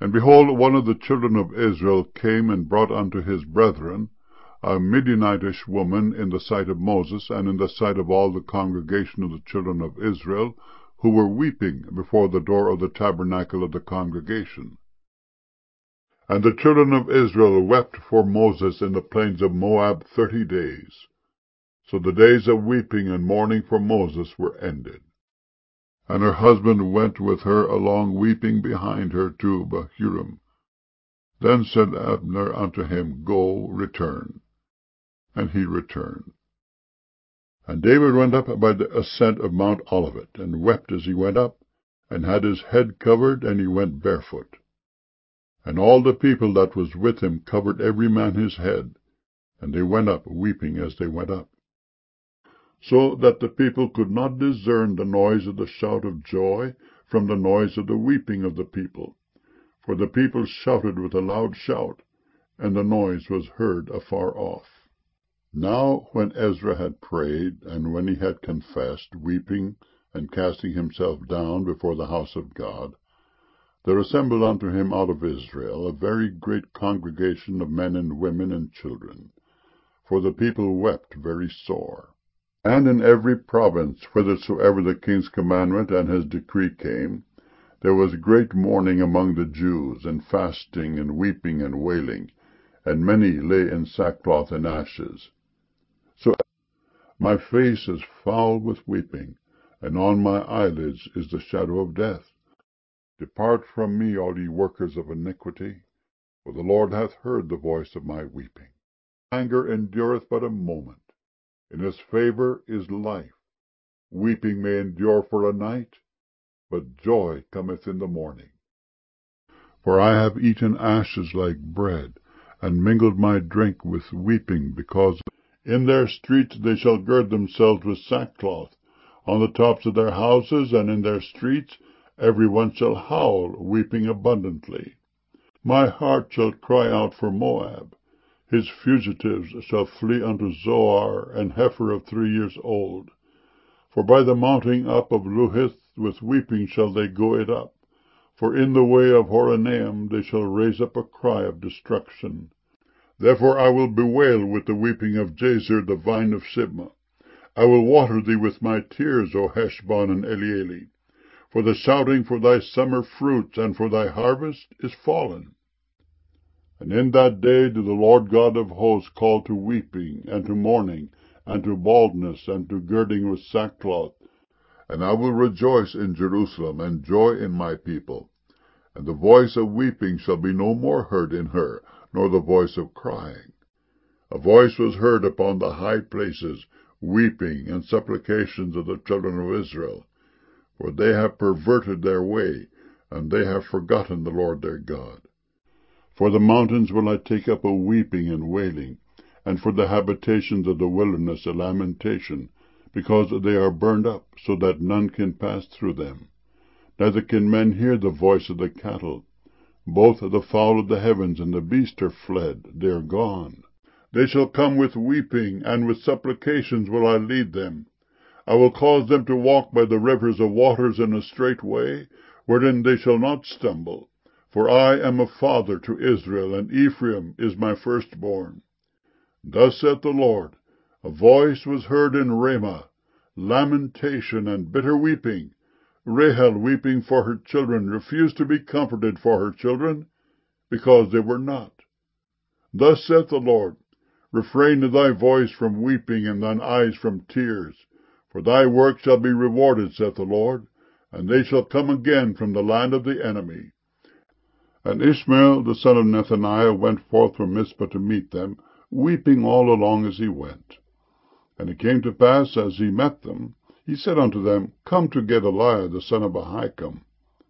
And behold, one of the children of Israel came and brought unto his brethren a Midianitish woman in the sight of Moses, and in the sight of all the congregation of the children of Israel, who were weeping before the door of the tabernacle of the congregation. And the children of Israel wept for Moses in the plains of Moab 30 days. So the days of weeping and mourning for Moses were ended. And her husband went with her along weeping behind her to Bahurim. Then said Abner unto him, Go, return. And he returned. And David went up by the ascent of Mount Olivet, and wept as he went up, and had his head covered, and he went barefoot. And all the people that was with him covered every man his head, and they went up weeping as they went up, so that the people could not discern the noise of the shout of joy from the noise of the weeping of the people. For the people shouted with a loud shout, and the noise was heard afar off. Now when Ezra had prayed, and when he had confessed, weeping and casting himself down before the house of God, there assembled unto him out of Israel a very great congregation of men and women and children, for the people wept very sore. And in every province, whithersoever the king's commandment and his decree came, there was great mourning among the Jews, and fasting, and weeping, and wailing, and many lay in sackcloth and ashes. So my face is foul with weeping, and on my eyelids is the shadow of death. Depart from me, all ye workers of iniquity, for the Lord hath heard the voice of my weeping. Anger endureth but a moment, in his favor is life. Weeping may endure for a night, but joy cometh in the morning. For I have eaten ashes like bread, and mingled my drink with weeping, because in their streets they shall gird themselves with sackcloth. On the tops of their houses and in their streets every one shall howl, weeping abundantly. My heart shall cry out for Moab. His fugitives shall flee unto Zoar, and heifer of 3 years old. For by the mounting up of Luhith with weeping shall they go it up. For in the way of Horonaim they shall raise up a cry of destruction. Therefore I will bewail with the weeping of Jazer, the vine of Sibmah. I will water thee with my tears, O Heshbon and Elealeh. For the shouting for thy summer fruits and for thy harvest is fallen. And in that day do the Lord God of hosts call to weeping, and to mourning, and to baldness, and to girding with sackcloth. And I will rejoice in Jerusalem, and joy in my people. And the voice of weeping shall be no more heard in her, nor the voice of crying. A voice was heard upon the high places, weeping and supplications of the children of Israel. For they have perverted their way, and they have forgotten the Lord their God. For the mountains will I take up a weeping and wailing, and for the habitations of the wilderness a lamentation, because they are burned up, so that none can pass through them. Neither can men hear the voice of the cattle. Both the fowl of the heavens and the beast are fled, they are gone. They shall come with weeping, and with supplications will I lead them. I will cause them to walk by the rivers of waters in a straight way, wherein they shall not stumble. For I am a father to Israel, and Ephraim is my firstborn. Thus saith the Lord, a voice was heard in Ramah, lamentation and bitter weeping. Rahel weeping for her children refused to be comforted for her children, because they were not. Thus saith the Lord, refrain thy voice from weeping, and thine eyes from tears. For thy work shall be rewarded, saith the Lord, and they shall come again from the land of the enemy. And Ishmael the son of Nethaniah went forth from Mizpah to meet them, weeping all along as he went. And it came to pass, as he met them, he said unto them, Come to Gedaliah the son of Ahikam.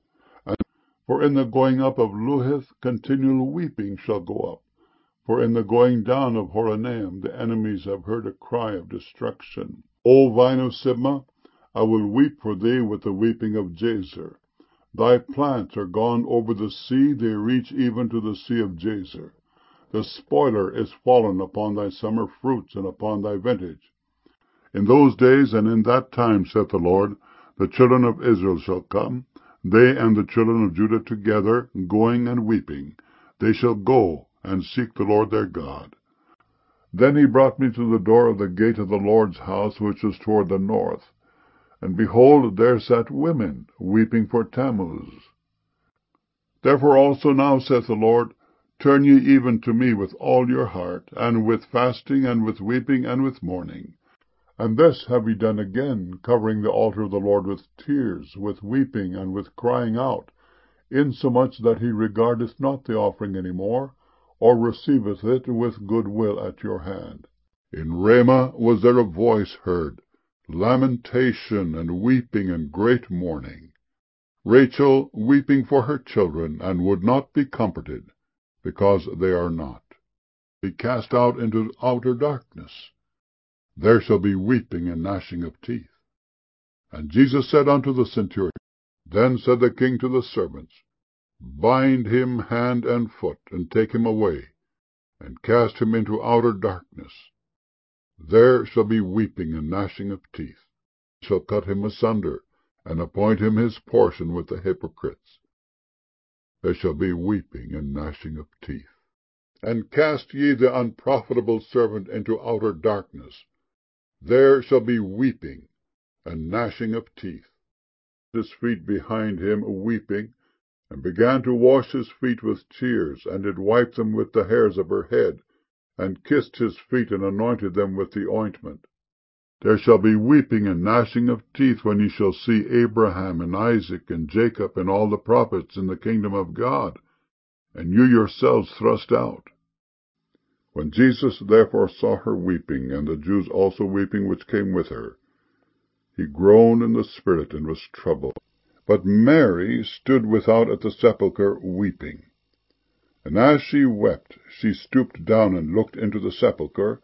For in the going up of Luhith continual weeping shall go up. For in the going down of Horonaim the enemies have heard a cry of destruction. O vine of Sibmah, I will weep for thee with the weeping of Jazer. Thy plants are gone over the sea, they reach even to the sea of Jazer. The spoiler is fallen upon thy summer fruits and upon thy vintage. In those days and in that time, saith the Lord, the children of Israel shall come, they and the children of Judah together, going and weeping. They shall go and seek the Lord their God. Then he brought me to the door of the gate of the Lord's house, which was toward the north. And behold, there sat women, weeping for Tammuz. Therefore also now, saith the Lord, turn ye even to me with all your heart, and with fasting, and with weeping, and with mourning. And this have ye done again, covering the altar of the Lord with tears, with weeping, and with crying out, insomuch that he regardeth not the offering any more, or receiveth it with good will at your hand. In Ramah was there a voice heard, lamentation, and weeping, and great mourning. Rachel weeping for her children, and would not be comforted, because they are not. Be cast out into outer darkness. There shall be weeping and gnashing of teeth. And Jesus said unto the centurion, Then said the king to the servants, Bind him hand and foot, and take him away, and cast him into outer darkness. There shall be weeping and gnashing of teeth. Shall cut him asunder, and appoint him his portion with the hypocrites. There shall be weeping and gnashing of teeth. And cast ye the unprofitable servant into outer darkness. There shall be weeping and gnashing of teeth. His feet behind him weeping, and began to wash his feet with tears, and did wipe them with the hairs of her head, and kissed his feet, and anointed them with the ointment. There shall be weeping and gnashing of teeth when ye shall see Abraham and Isaac and Jacob and all the prophets in the kingdom of God, and you yourselves thrust out. When Jesus therefore saw her weeping, and the Jews also weeping which came with her, he groaned in the spirit, and was troubled. But Mary stood without at the sepulchre, weeping. And as she wept, she stooped down and looked into the sepulchre.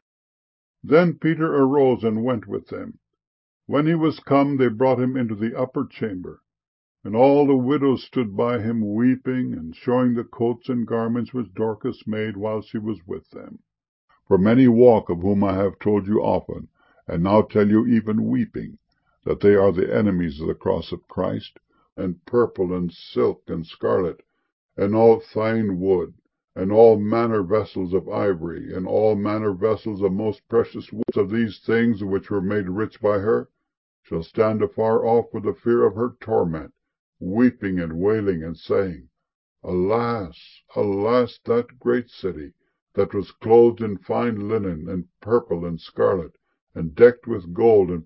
Then Peter arose and went with them. When he was come, they brought him into the upper chamber. And all the widows stood by him, weeping, and showing the coats and garments which Dorcas made while she was with them. For many walk, of whom I have told you often, and now tell you even weeping, that they are the enemies of the cross of Christ, and purple, and silk, and scarlet, and all fine wood, and all manner vessels of ivory, and all manner vessels of most precious wood. Of these things which were made rich by her, shall stand afar off with the fear of her torment, weeping and wailing, and saying, Alas, alas, that great city, that was clothed in fine linen, and purple, and scarlet, and decked with gold and